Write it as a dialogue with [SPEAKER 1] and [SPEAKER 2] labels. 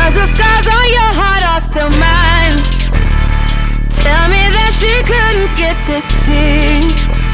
[SPEAKER 1] 'cause the scars on your heart are still mine. Tell me that she couldn't get this deep.